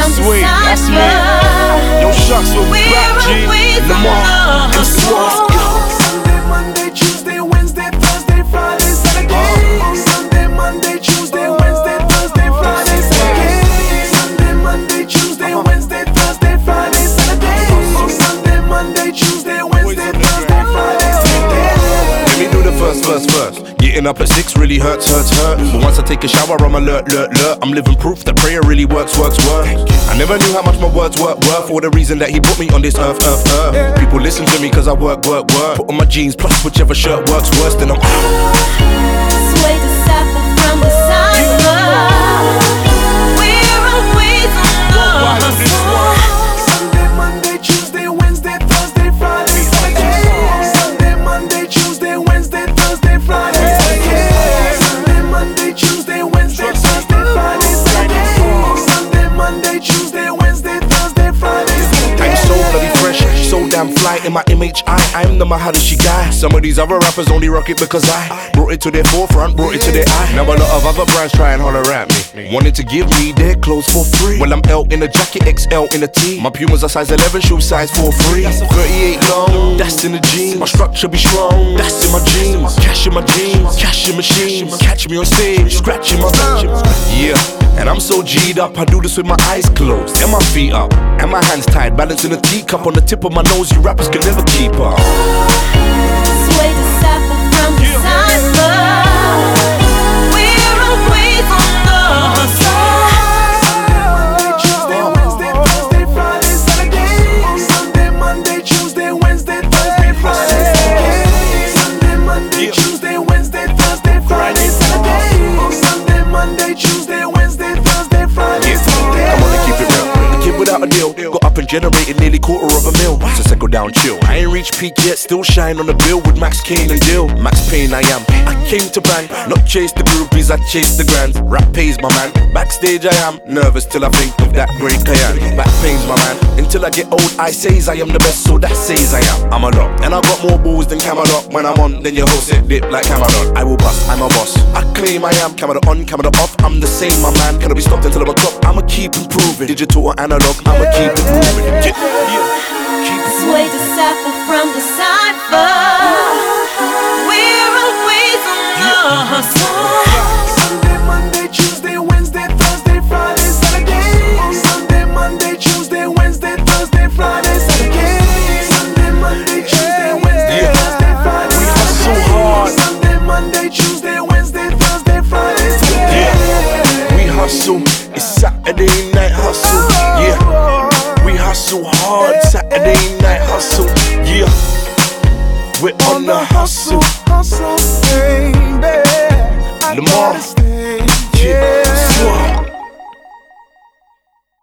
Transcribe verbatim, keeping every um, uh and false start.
from Sweet, that's me. Decipher. Yo, shucks, we'll be We're back, G. always on Lamar, the and Swaz. Sunday, Monday, Tuesday, Wednesday, Thursday, Friday, Saturday. Sunday, Monday, Tuesday, Wednesday, Thursday, Friday, Saturday. Sunday, Monday, Tuesday, Wednesday, Thursday, Friday, Saturday. Sunday, Monday, Tuesday, Wednesday, Thursday, Friday, Saturday. Let me do the first verse first. Getting up at six really hurts, hurts, hurt. But once I take a shower, I'm alert, alert, alert. I'm living proof that prayer really works, works, works. I never knew how much my words were worth, for the reason that he put me on this earth, earth, earth. People listen to me cause I work, work, work. Put on my jeans, plus whichever shirt works worse, then I'm Sway Decipher from Decipher. We're always on the hustle. Sunday, Monday, Tuesday, Wednesday, Thursday, Friday, Saturday. Sunday, Monday, Tuesday, Wednesday, Thursday, Friday, Saturday. Sunday, Monday, Tuesday, Wednesday, Thursday, Friday, Saturday. Sunday, Monday, Tuesday, Wednesday, Thursday, Friday, Saturday. I'm so bloody fresh, so damn fly in my M H I. I'm the Maharishi guy. Some of these other rappers only rock it because I brought it to their forefront, brought it to their eye. Now a lot of other brands try and holler at me, wanted to give me their clothes for free. Well, I'm L in a jacket, X L in a T. My Pumas are size eleven, shoe size four three. thirty-eight long, that's in the jeans. My structure be strong, that's in my jeans. Cash in my jeans, cash in machines. Catch me on stage, scratching my veins. Yeah. And I'm so G'd up, I do this with my eyes closed and my feet up, and my hands tied, balancing a teacup on the tip of my nose. You rappers can never keep up. Sway Decipher from Decipher. We're always on the hustle. Monday, Tuesday, Wednesday, Thursday, Friday, Saturday. Sunday, Monday, Tuesday, Wednesday, Thursday, Friday, Saturday. Sunday, Monday, Tuesday, Wednesday, Thursday, Friday, Saturday. Sunday, Monday, Tuesday, Wednesday, Thursday, Friday, Saturday. I'm gonna keep it real. A kid without a deal, got up and generated nearly quarter of a mil. So settle down, chill. I ain't reached peak yet, still shine on the bill with Max Kane and Dill. Max Payne, I am. I came to bang, not chase the groupies, I chase the grands. Rap pays, my man. Backstage, I am nervous till I think of that great Kayan. Back pains, my man. Until I get old, I says I am the best, so that says I am. I'm a lot, and I got more balls than Camelot. When I'm on, then your host it dip like Camelot. I will bust, I'm a boss. I claim I am. Camera on, camera off. I'm the same, my man. Cannot be stopped until I'm a top. I'ma keep improving. Digital or analog, I'ma keep it moving. Get, yeah. Sway Decipher from Decipher. We're always on the hustle. Sunday, Monday, Tuesday, Wednesday, Thursday, Friday, Saturday. Sunday, Monday, Tuesday, Wednesday, Thursday, Friday, Saturday. Sunday, Monday, Tuesday, Wednesday, Yeah. Thursday, Friday, We hustle Saturday. hard. Sunday, Monday, Tuesday, Wednesday, Thursday, Friday, Saturday. Yeah, we hustle. It's Saturday night hustle. Yeah, we hustle hard. Saturday night hustle. Yeah, we're on the hustle.